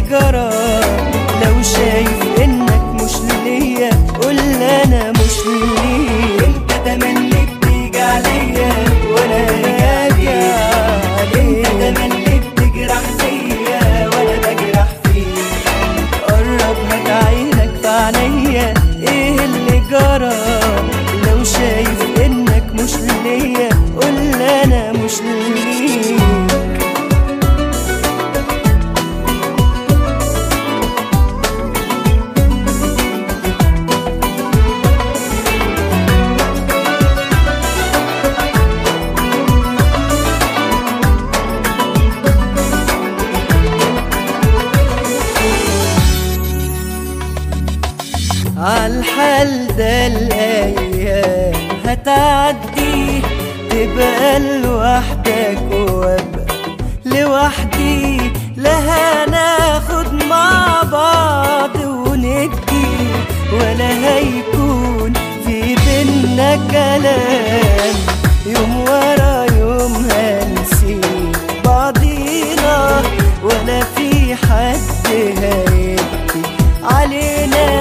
جرى؟ لو شايف انك مش ليا قول انا مش ليك. انت تملي بتيجي عليا وانا راجع عليك، انت تملي بتجرح فيا وانا بجرح فيك. قرب هات عينك في عينيا، ايه اللي جرى؟ لو شايف انك مش ليا قول انا مش ليك. عالحال ده الأيام هتعدي، تبقى لوحدك وابقى لوحدي. لا هناخد مع بعض وندي، ولا هيكون في بينا كلام. يوم ورا يوم هنسيب بعضينا، ولا في حد هيبكي علينا.